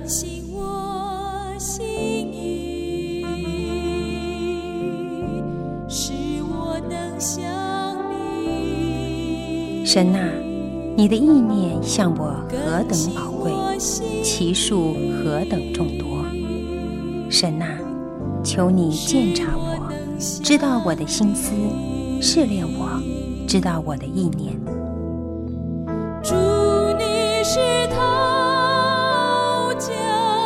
更新我心意，使我能像你。 神啊，你的意念向我何等宝贵，其数何等众多。神啊，求你鉴察我，知道我的心思，试炼我，知道我的意念。 主，你是陶匠，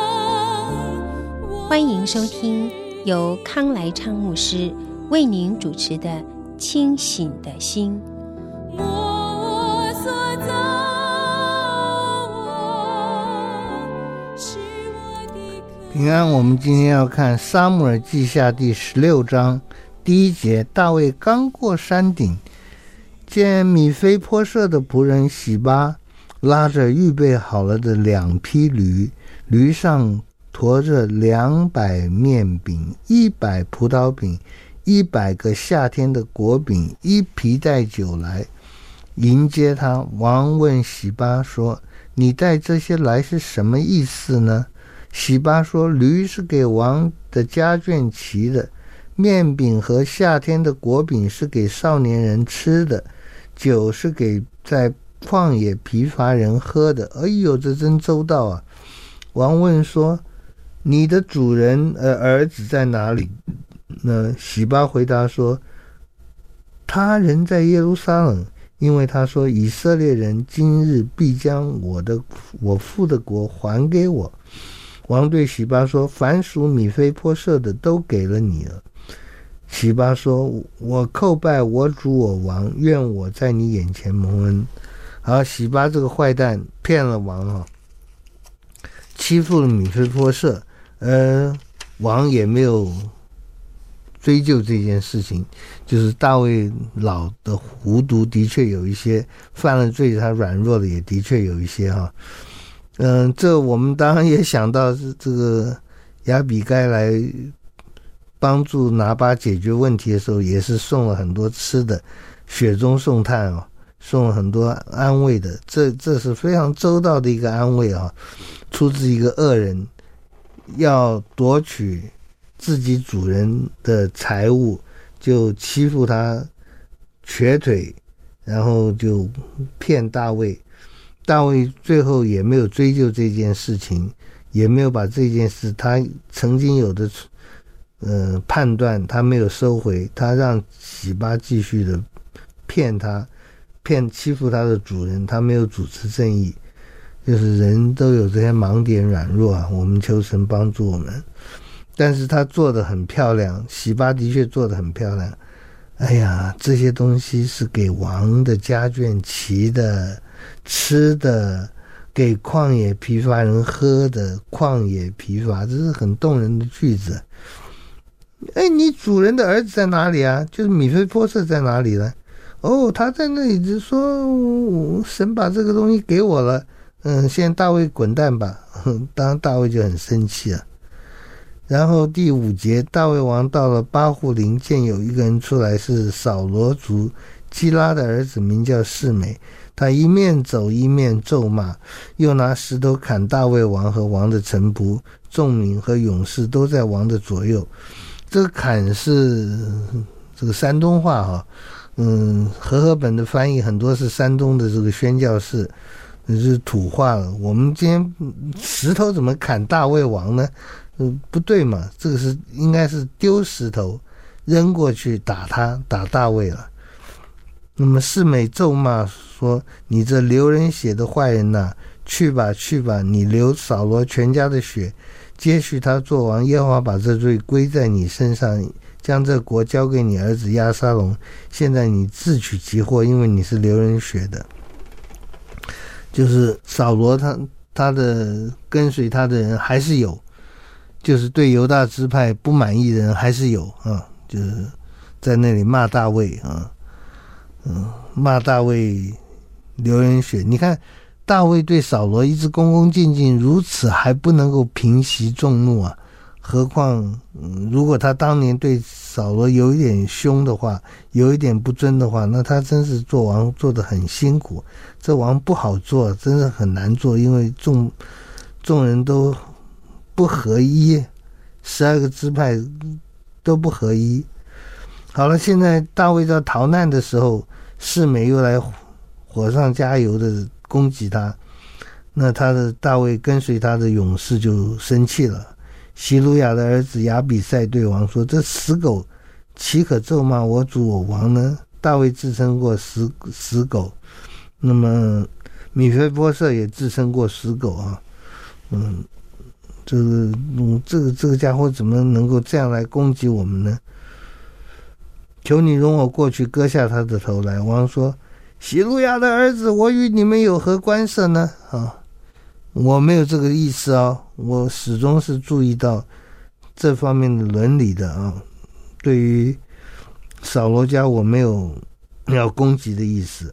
欢迎收听由康来昌牧师为您主持的《清醒的心》。 我所造是我的平安，我们今天要看撒母耳记下第16章第1节。大卫刚过山顶，见米非波设的仆人洗巴拉着预备好了的2匹驴，驴上驮着200面饼、100葡萄饼、100个夏天的果饼、1皮带酒来迎接他。王问洗巴说：你带这些来是什么意思呢？洗巴说：驴是给王的家眷骑的，面饼和夏天的果饼是给少年人吃的，酒是给在旷野疲乏人喝的。哎呦，这真周到啊！王问说：你的主人儿子在哪里？那洗巴回答说：他人在耶路撒冷，因为他说以色列人今日必将我父的国还给我。王对洗巴说：凡属米非波设的都给了你了。洗巴说：我叩拜我主我王，愿我在你眼前蒙恩。好，洗巴这个坏蛋骗了王欺负了米非波设，王也没有追究这件事情。就是大卫老的糊涂的确有一些，犯了罪他软弱的也的确有一些这我们当然也想到是这个亚比该来帮助拿巴解决问题的时候，也是送了很多吃的，雪中送炭送了很多安慰的。这是非常周到的一个安慰出自一个恶人要夺取自己主人的财物，就欺负他瘸腿，然后就骗大卫。大卫最后也没有追究这件事情，也没有把这件事他曾经有的判断他没有收回，他让洗巴继续的欺负他的主人，他没有主持正义。就是人都有这些盲点软弱我们求神帮助我们。但是他做得很漂亮，洗巴的确做得很漂亮。哎呀，这些东西是给王的家眷骑的、吃的，给旷野疲乏人喝的。旷野疲乏，这是很动人的句子。你主人的儿子在哪里啊？就是米非波设在哪里呢？他在那里，就说神把这个东西给我了。现在大卫滚蛋吧。当然大卫就很生气了。然后第5节，大卫王到了巴户林，见有一个人出来，是扫罗族基拉的儿子，名叫示每。他一面走一面咒骂，又拿石头砍大卫王和王的臣仆、众民和勇士，都在王的左右。这个砍是这个山东话和合本的翻译很多是山东的这个宣教士，是土话了。我们今天石头怎么砍大卫王呢？不对嘛，这个是应该是丢石头扔过去打大卫了。那么示每咒骂说：你这流人血的坏人啊，去吧，你流扫罗全家的血，接续他做王。耶和华把这罪归在你身上，将这国交给你儿子押沙龙。现在你自取其祸，因为你是流人血的。就是扫罗他的跟随他的人还是有，就是对犹大支派不满意的人还是有就是在那里骂大卫骂大卫流人血。你看大卫对扫罗一直恭恭敬敬，如此还不能够平息众怒何况如果他当年对扫罗有一点凶的话，有一点不尊的话，那他真是做王做得很辛苦。这王不好做，真是很难做，因为众人都不合一，12个支派都不合一。好了，现在大卫在逃难的时候，示每又来火上加油的攻击他，那大卫跟随他的勇士就生气了。希鲁雅的儿子亚比赛对王说：“这死狗岂可咒骂我主我王呢？”大卫自称过死狗，那么米非波设也自称过死狗啊。这个家伙怎么能够这样来攻击我们呢？求你容我过去割下他的头来。王说：“希鲁雅的儿子，我与你们有何关涉呢？我没有这个意思啊，我始终是注意到这方面的伦理的啊。对于扫罗家，我没有要攻击的意思。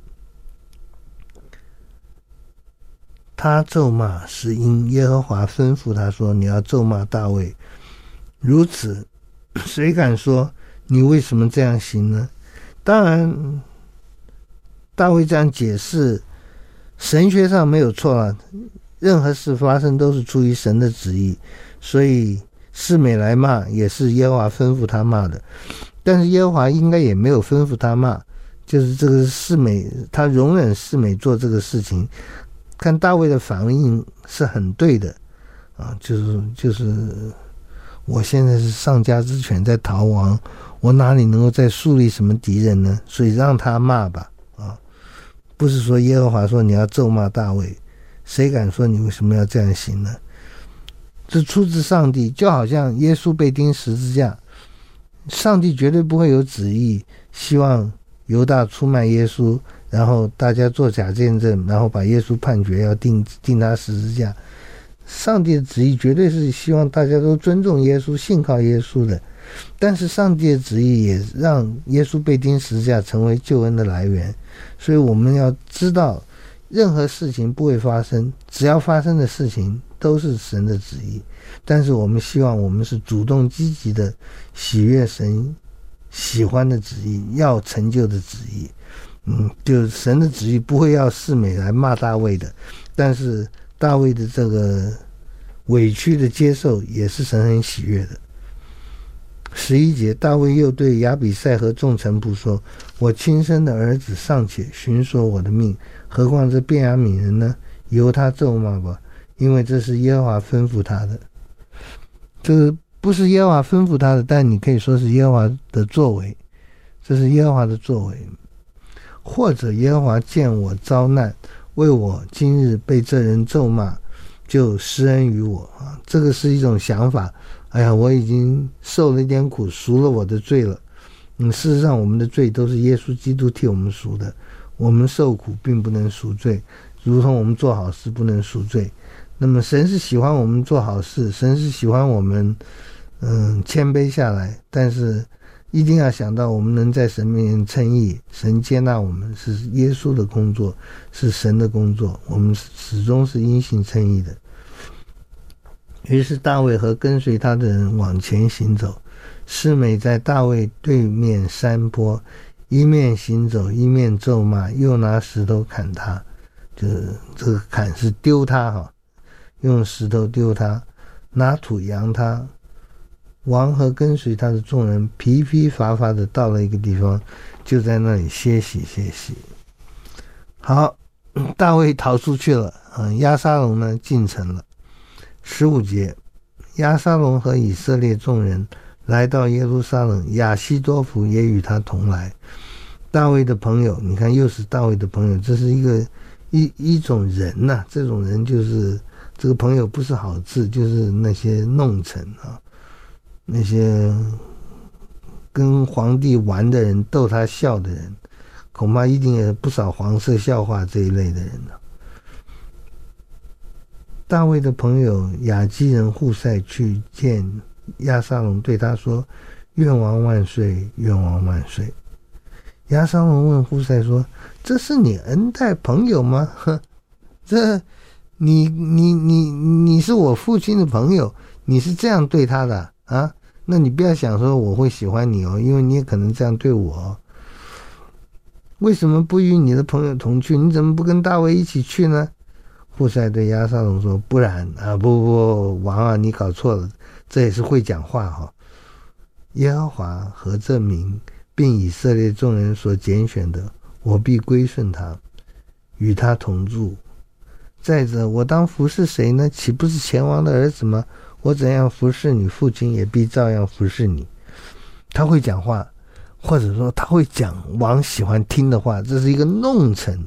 他咒骂是因耶和华吩咐他说，你要咒骂大卫。如此，谁敢说你为什么这样行呢？当然，大卫这样解释，神学上没有错了。任何事发生都是出于神的旨意，所以示每来骂也是耶和华吩咐他骂的。但是耶和华应该也没有吩咐他骂，就是这个示每，他容忍示每做这个事情。看大卫的反应是很对的啊，就是我现在是上家之犬在逃亡，我哪里能够再树立什么敌人呢？所以让他骂吧啊，不是说耶和华说你要咒骂大卫，谁敢说你为什么要这样行呢？这出自上帝，就好像耶稣被钉十字架，上帝绝对不会有旨意希望犹大出卖耶稣，然后大家做假见证，然后把耶稣判决要钉他十字架。上帝的旨意绝对是希望大家都尊重耶稣，信靠耶稣的。但是上帝的旨意也让耶稣被钉十字架成为救恩的来源。所以我们要知道，任何事情不会发生，只要发生的事情都是神的旨意。但是我们希望我们是主动积极的，喜悦神喜欢的旨意，要成就的旨意。就是神的旨意不会要示每来骂大卫的，但是大卫的这个委屈的接受也是神很喜悦的。11节，大卫又对亚比赛和众臣仆说：我亲生的儿子尚且寻索我的命，何况这便雅悯人呢？由他咒骂吧，因为这是耶和华吩咐他的。这个不是耶和华吩咐他的，但你可以说是耶和华的作为，这是耶和华的作为。或者耶和华见我遭难，为我今日被这人咒骂，就施恩于我啊。这个是一种想法，哎呀，我已经受了一点苦，赎了我的罪了。事实上我们的罪都是耶稣基督替我们赎的，我们受苦并不能赎罪，如同我们做好事不能赎罪。那么神是喜欢我们做好事，神是喜欢我们谦卑下来，但是一定要想到我们能在神面前称义，神接纳我们是耶稣的工作，是神的工作，我们始终是因信称义的。于是大卫和跟随他的人往前行走，示每在大卫对面山坡，一面行走一面咒骂，又拿石头砍他，就是这个砍是丢他哈，用石头丢他，拿土扬他。王和跟随他的众人疲疲乏乏的到了一个地方，就在那里歇息。好，大卫逃出去了，押沙龙呢进城了。15节，押沙龙和以色列众人来到耶路撒冷，亚希多弗也与他同来。大卫的朋友，你看又是大卫的朋友，这是一种人呐，这种人就是这个朋友不是好字，就是那些弄臣啊。那些跟皇帝玩的人，逗他笑的人，恐怕一定有不少黄色笑话这一类的人了。大卫的朋友亚基人户塞去见押沙龙，对他说：愿王万岁，愿王万岁。押沙龙问户塞说：这是你恩待朋友吗？这你是我父亲的朋友，你是这样对他的啊？那你不要想说我会喜欢你哦，因为你也可能这样对我哦。为什么不与你的朋友同去？你怎么不跟大卫一起去呢？ 户塞对押沙龙说：“不然啊，不，王啊，你搞错了，这也是会讲话哈。耶和华和这民，并以色列众人所拣选的，我必归顺他，与他同住。再者，我当服侍谁呢？岂不是前王的儿子吗？我怎样服侍你父亲，也必照样服侍你。”他会讲话，或者说他会讲王喜欢听的话，这是一个弄臣。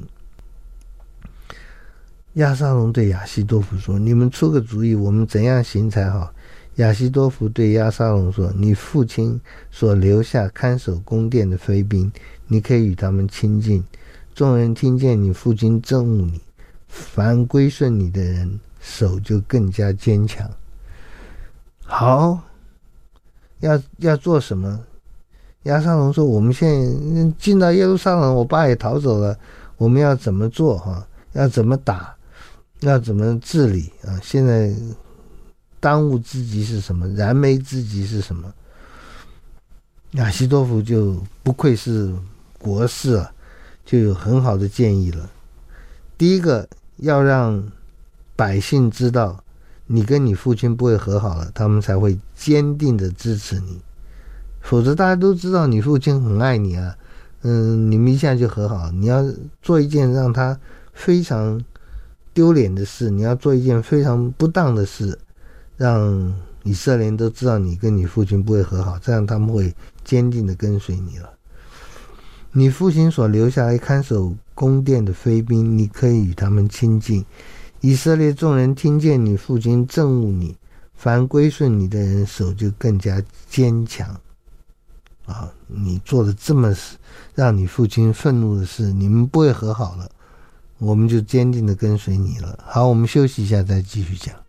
押沙龙对亚希多弗说：“你们出个主意，我们怎样行才好？”亚希多弗对押沙龙说：“你父亲所留下看守宫殿的妃嫔，你可以与他们亲近。众人听见你父亲憎恶你，凡归顺你的人，手就更加坚强。”好，要做什么？押沙龙说：“我们现在进到耶路撒冷，我爸也逃走了，我们要怎么做？要怎么打？要怎么治理啊？现在当务之急是什么？燃眉之急是什么？”亚希多弗就不愧是国士啊，就有很好的建议了。第一个，要让百姓知道你跟你父亲不会和好了，他们才会坚定的支持你。否则大家都知道你父亲很爱你啊，你们一下就和好。你要做一件让他非常丢脸的事，你要做一件非常不当的事，让以色列人都知道你跟你父亲不会和好，这样他们会坚定的跟随你了。你父亲所留下来看守宫殿的妃嫔，你可以与他们亲近。以色列众人听见你父亲憎恶你，凡归顺你的人，手就更加坚强。你做了这么让你父亲愤怒的事，你们不会和好了，我们就坚定的跟随你了。好，我们休息一下再继续讲。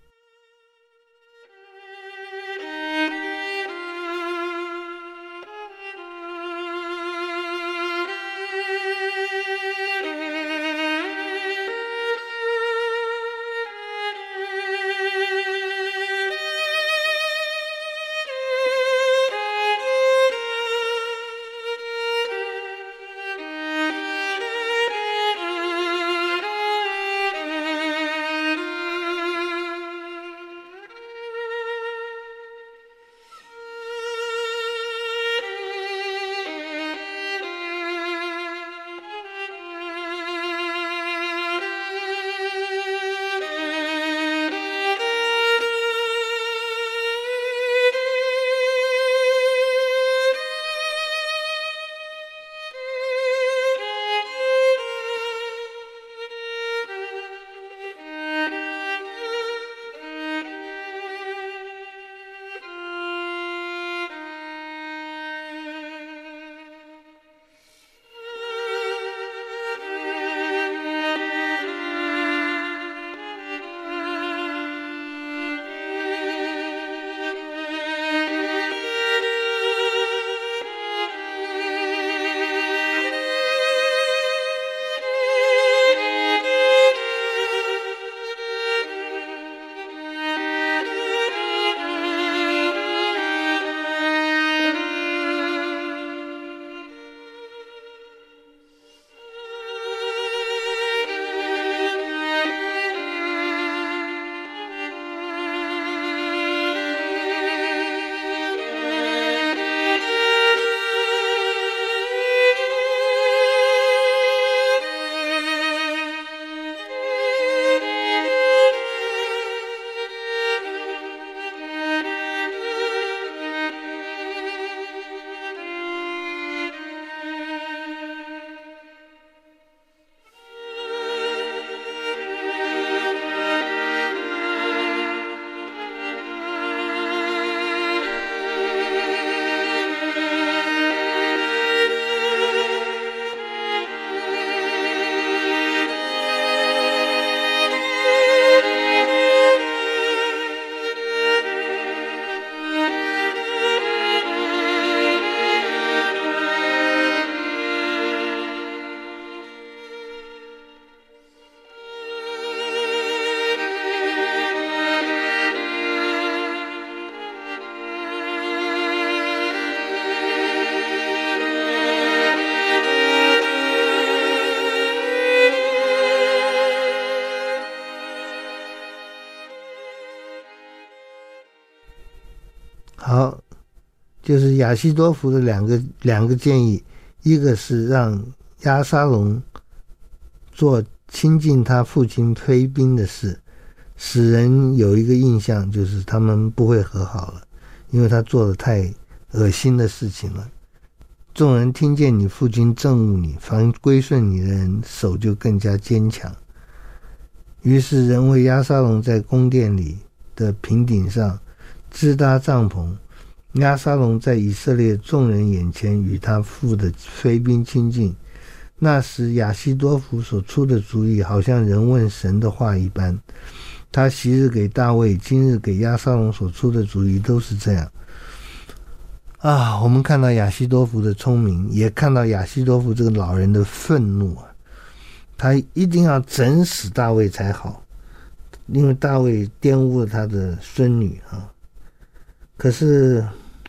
好，就是亚希多弗的两个建议，一个是让押沙龙做亲近他父亲妃嫔的事，使人有一个印象，就是他们不会和好了，因为他做了太恶心的事情了。众人听见你父亲憎恶你，凡归顺你的人手就更加坚强。于是人为押沙龙在宫殿里的平顶上支搭帐篷，押沙龙在以色列众人眼前与他父的妃嫔亲近。那时亚希多弗所出的主意好像人问神的话一般，他昔日给大卫，今日给押沙龙所出的主意都是这样啊。我们看到亚希多弗的聪明，也看到亚希多弗这个老人的愤怒啊，他一定要整死大卫才好，因为大卫玷污了他的孙女啊。可是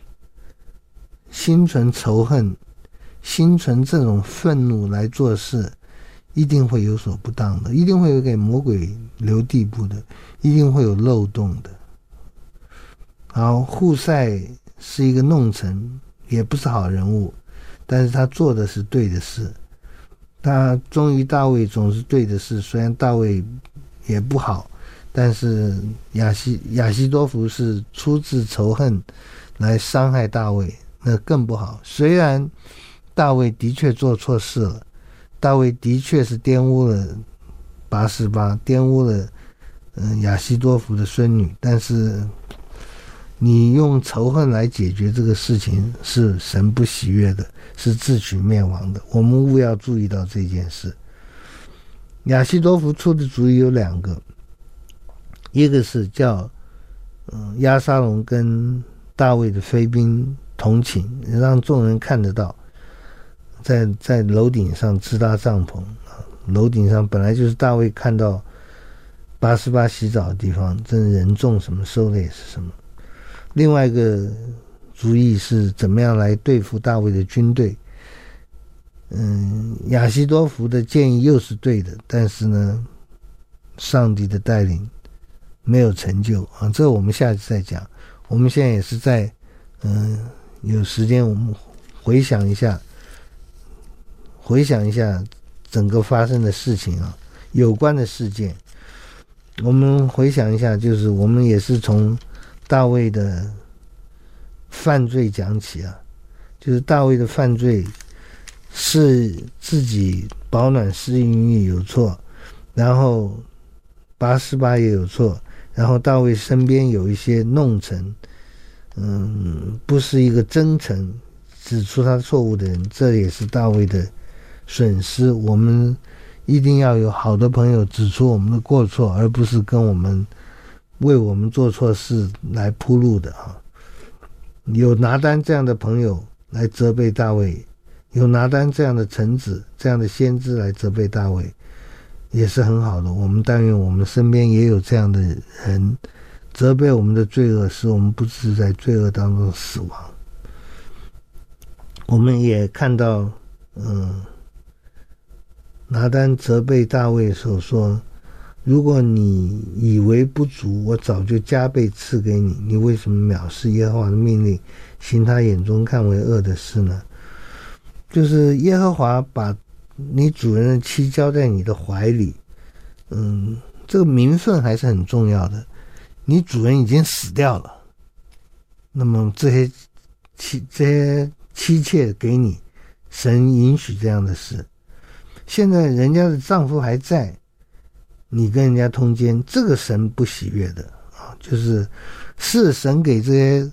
心存仇恨，心存这种愤怒来做事，一定会有所不当的，一定会有给魔鬼留地步的，一定会有漏洞的。好，户塞是一个弄臣，也不是好人物，但是他做的是对的事，他忠于大卫总是对的事。虽然大卫也不好，但是亚希多弗是出自仇恨来伤害大卫，那更不好。虽然大卫的确做错事了，大卫的确是玷污了拔示巴，玷污了亚希多弗的孙女，但是你用仇恨来解决这个事情是神不喜悦的，是自取灭亡的。我们务要注意到这件事。亚希多弗出的主意有两个，一个是叫押沙龙跟大卫的妃嫔同寝，让众人看得到，在楼顶上支搭帐篷，楼顶上本来就是大卫看到拔示巴洗澡的地方，真人种什么收的也是什么。另外一个主意是怎么样来对付大卫的军队。亚希多弗的建议又是对的，但是呢，上帝的带领没有成就啊，这我们下次再讲。我们现在也是在有时间我们回想一下整个发生的事情啊，有关的事件。我们回想一下，就是我们也是从大卫的犯罪讲起啊，就是大卫的犯罪是自己保暖施淫欲有错，然后拔示巴也有错，然后大卫身边有一些弄臣，不是一个真诚指出他错误的人，这也是大卫的损失。我们一定要有好的朋友指出我们的过错，而不是跟我们为我们做错事来铺路的啊。有拿单这样的朋友来责备大卫，有拿单这样的臣子，这样的先知来责备大卫，也是很好的。我们但愿我们身边也有这样的人，责备我们的罪恶，使我们不致在罪恶当中死亡。我们也看到拿单责备大卫的时候说，如果你以为不足，我早就加倍赐给你，你为什么藐视耶和华的命令，行他眼中看为恶的事呢？就是耶和华把你主人的妻交在你的怀里，这个名分还是很重要的。你主人已经死掉了，那么这些妻妾给你，神允许这样的事。现在人家的丈夫还在，你跟人家通奸，这个神不喜悦的啊，就是神给这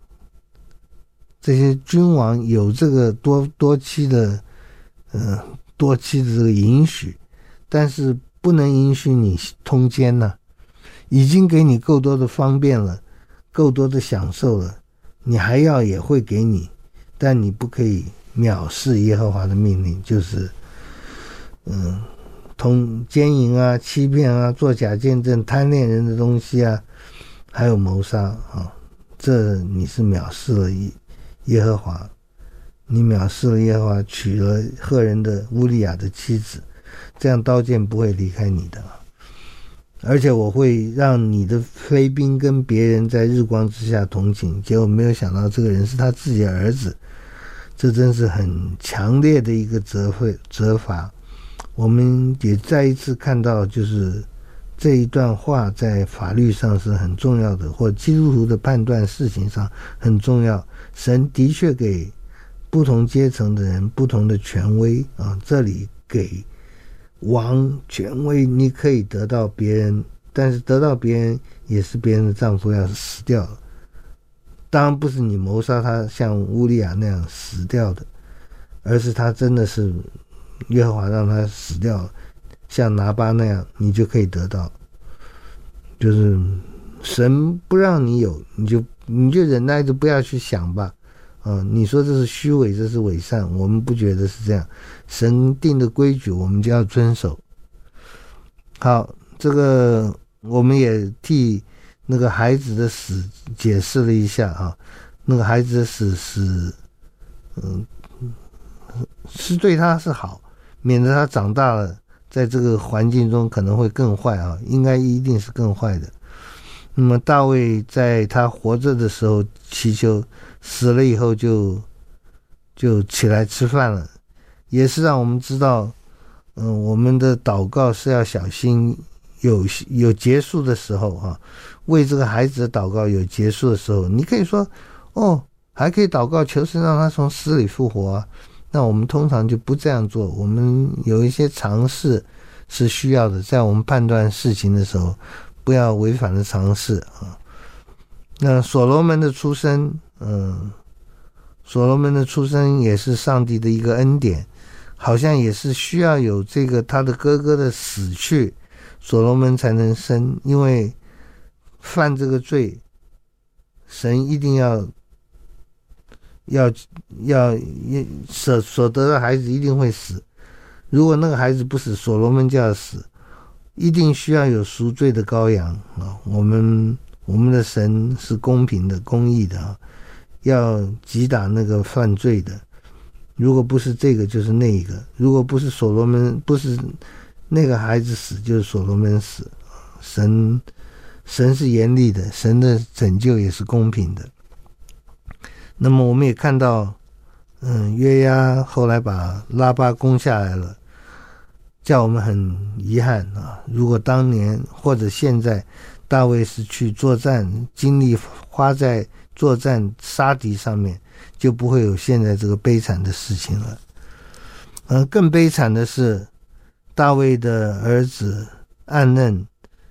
些君王有这个多妻的这个允许，但是不能允许你通奸呢。已经给你够多的方便了，够多的享受了，你还要也会给你，但你不可以藐视耶和华的命令，就是奸淫啊、欺骗啊、作假见证、贪恋人的东西啊，还有谋杀啊，这你是藐视了耶和华，你藐视了耶和华，娶了赫人的乌利亚的妻子，这样刀剑不会离开你的。 而且我会让你的妃嫔跟别人在日光之下同寝，结果没有想到这个人是他自己的儿子，这真是很强烈的一个责罚。我们也再一次看到，就是这一段话在法律上是很重要的，或基督徒的判断事情上很重要。神的确给不同阶层的人不同的权威啊，这里给王权威，你可以得到别人，但是得到别人也是别人的丈夫要死掉了。当然不是你谋杀他像乌利亚那样死掉的，而是他真的是耶和华让他死掉了，像拿巴那样你就可以得到。就是神不让你有，你就忍耐着不要去想吧。你说这是虚伪，这是伪善，我们不觉得是这样。神定的规矩我们就要遵守。好，这个我们也替那个孩子的死解释了一下啊。那个孩子的死是对他是好，免得他长大了在这个环境中可能会更坏啊，应该一定是更坏的。那么大卫在他活着的时候祈求，死了以后就起来吃饭了，也是让我们知道我们的祷告是要小心，有结束的时候啊。为这个孩子的祷告有结束的时候，你可以说还可以祷告求神让他从死里复活啊。那我们通常就不这样做，我们有一些尝试是需要的，在我们判断事情的时候不要违反了常识啊。那所罗门的出生，所罗门的出生也是上帝的一个恩典，好像也是需要有这个他的哥哥的死去，所罗门才能生，因为犯这个罪，神一定要所得的孩子一定会死。如果那个孩子不死，所罗门就要死。一定需要有赎罪的羔羊啊！我们的神是公平的、公义的啊，要击打那个犯罪的。如果不是这个，就是那一个；如果不是所罗门，不是那个孩子死，就是所罗门死。神是严厉的，神的拯救也是公平的。那么我们也看到，约押后来把拉巴攻下来了。叫我们很遗憾啊！如果当年或者现在大卫是去作战，精力花在作战杀敌上面，就不会有现在这个悲惨的事情了。更悲惨的是大卫的儿子暗嫩，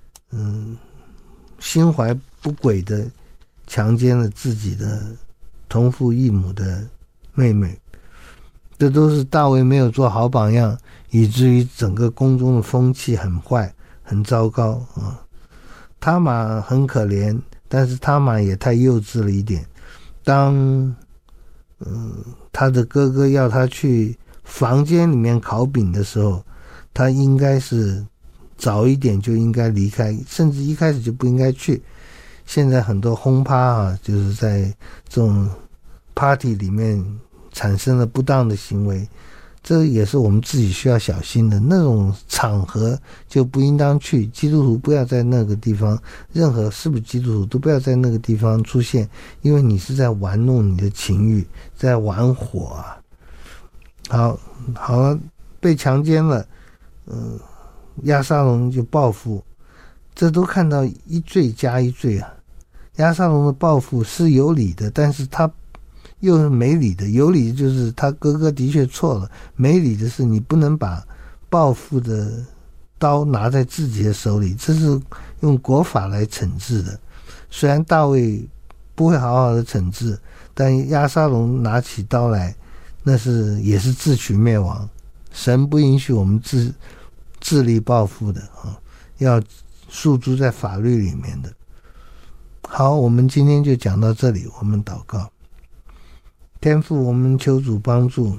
心怀不轨的强奸了自己的同父异母的妹妹，这都是大卫没有做好榜样，以至于整个宫中的风气很坏很糟糕啊。他玛很可怜，但是他玛也太幼稚了一点。当他的哥哥要他去房间里面烤饼的时候，他应该是早一点就应该离开，甚至一开始就不应该去。现在很多轰趴啊，就是在这种 party 里面产生了不当的行为，这也是我们自己需要小心的。那种场合就不应当去，基督徒不要在那个地方，任何是不是基督徒都不要在那个地方出现，因为你是在玩弄你的情欲，在玩火啊。好了，被强奸了，押沙龙就报复，这都看到一罪加一罪啊。押沙龙的报复是有理的，但是他又是没理的。有理就是他哥哥的确错了，没理的是你不能把报复的刀拿在自己的手里，这是用国法来惩治的。虽然大卫不会好好的惩治，但押沙龙拿起刀来，那也是自取灭亡。神不允许我们自力报复的啊，要诉诸在法律里面的。好，我们今天就讲到这里，我们祷告。天父，我们求主帮助，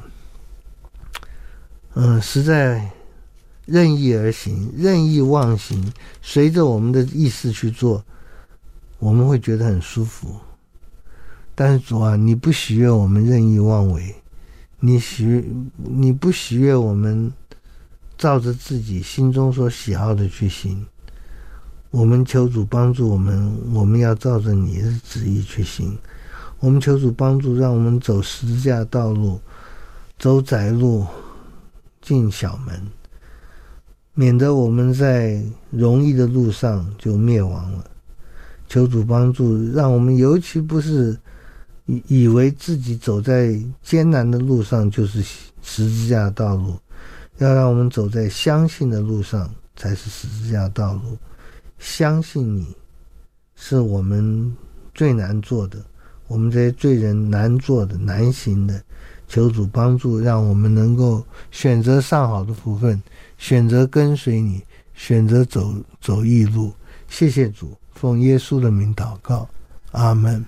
实在任意而行，任意妄行，随着我们的意识去做，我们会觉得很舒服。但是主啊，你不喜悦我们任意妄为，你不喜悦我们照着自己心中所喜好的去行。 我们求主帮助我们要照着你的旨意去行。我们求主帮助，让我们走十字架道路，走窄路，进小门，免得我们在容易的路上就灭亡了。求主帮助，让我们尤其不是以为自己走在艰难的路上就是十字架道路，要让我们走在相信的路上才是十字架道路。相信你是我们最难做的，我们这些罪人难做的难行的，求主帮助，让我们能够选择上好的福分，选择跟随你，选择走义路。谢谢主，奉耶稣的名祷告，阿们。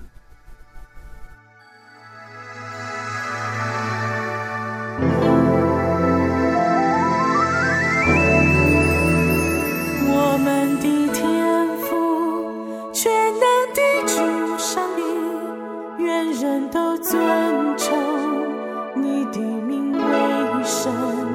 我们的天父，全能的主上帝，愿人都尊崇你的名为圣。